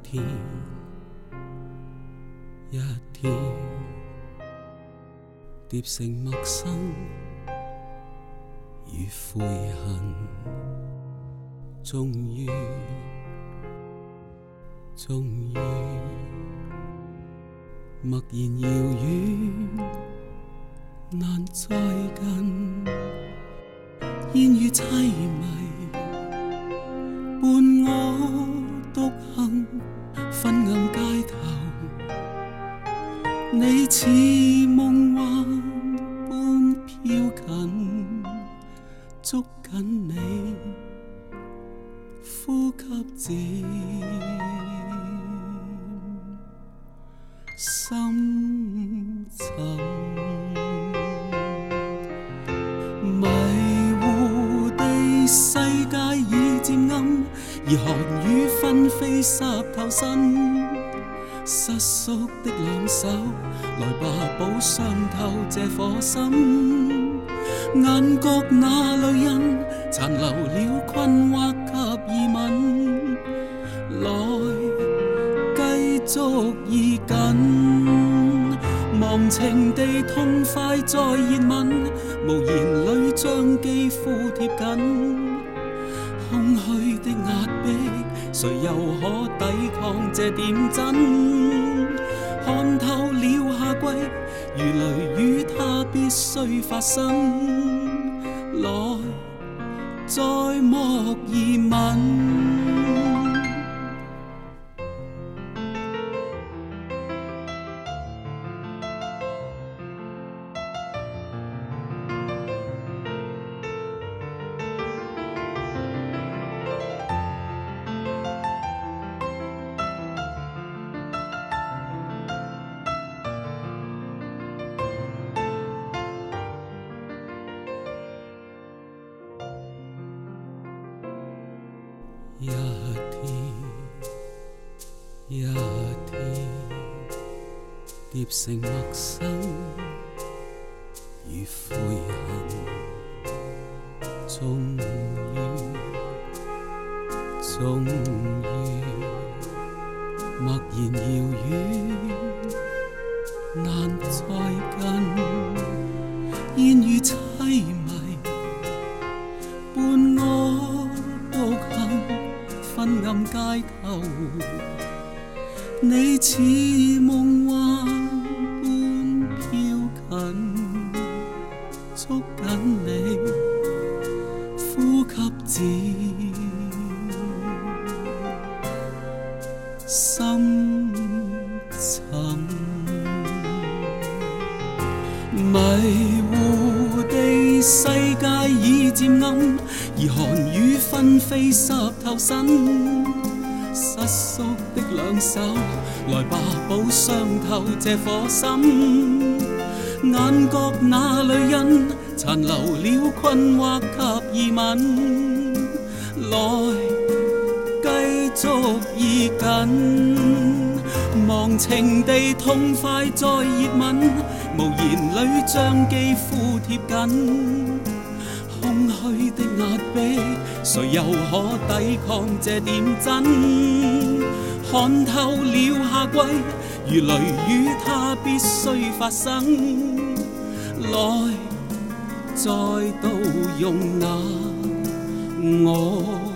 天一天，疊成陌生與悔恨，終於默然遙遠，難再近，煙雨凄迷，伴我獨行，昏暗街頭，你似夢幻般飄近，捉緊你，呼吸漸深沉，迷糊地世界已漸暗，而寒雨紛飛濕透身，失縮的兩手，來吧補傷透這顆心，眼角那淚印殘留了困惑及疑問，來繼續依緊，忘情地痛快再熱吻，無言裏將肌膚貼緊，空虛的壓迫，誰又可抵抗這點真？看透了夏季，如雷與它必須發生，來再莫疑問。一天，疊成陌生與悔恨，終於默然遙遠，難再近，煙雨凄迷，伴我獨行，昏暗街頭，你似夢幻般飄近，捉緊你，呼吸漸深沉，迷糊地世界已漸暗，而寒雨紛飛濕透身，失縮的兩手，來吧補傷透這顆心，眼角那淚印殘留了困惑及疑問，來繼續依緊，忘情地痛快再熱吻，無言裏將肌膚貼緊，空虛的壓迫，誰又可抵抗這點真？看透了夏季，如雷與它必須發生，來再度用那我